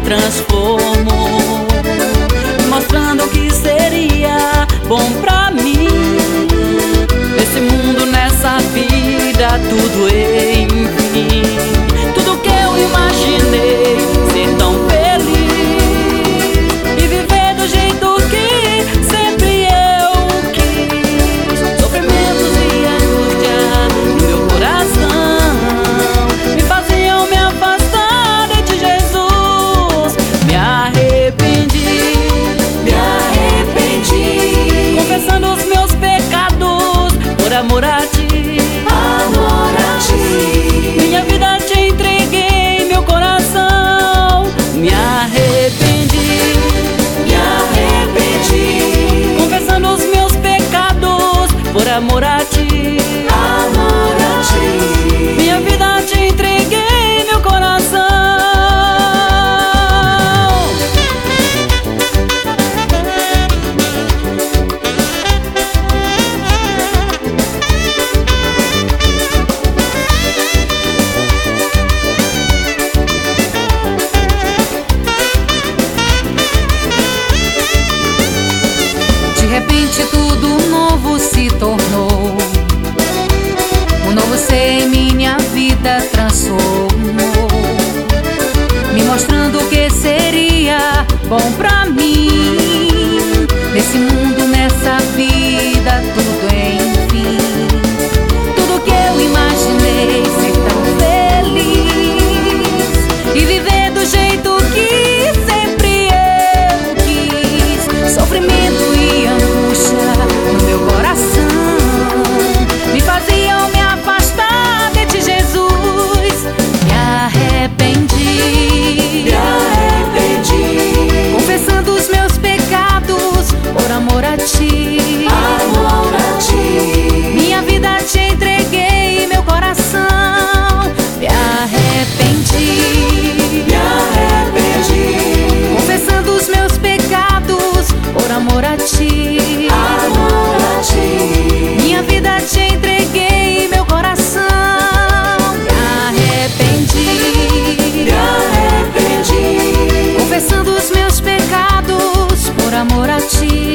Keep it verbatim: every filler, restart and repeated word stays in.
transformou, mostrando que seria bom pra mim. Nesse mundo, nessa vida, tudo enfim. Tudo que eu imaginei, ser tão feliz e viver do jeito que sempre eu quis. Sofrimentos e angústia no meu coração me faziam me afastar de Jesus. Me arrependi, me arrependi, confessando os meus pecados por amor a ti, amor a ti. Minha vida te entreguei, meu coração. Me arrependi, me arrependi, confessando os meus pecados por amor a ti, amor a ti. Minha vida te entreguei, meu coração. De repente tudo novo se tornou, um novo ser em minha vida transformou, me mostrando que seria bom pra mim. Nesse mundo, nessa vida, tudo enfim. Tudo que eu imaginei, ser tão feliz e viver do jeito que sempre eu quis. Sofrimento e angústia no meu coração me faziam me afastar de ti, Jesus. Me arrependi, Me arrependi, confessando os meus pecados por amor a ti, amor a ti. minha vida te entreguei, meu coração. Me arrependi, Me arrependi, confessando os meus pecados por amor a ti, amor a ti. minha vida te entreguei, meu coração. Me arrependi, Me arrependi, confessando os meus pecados por amor a ti,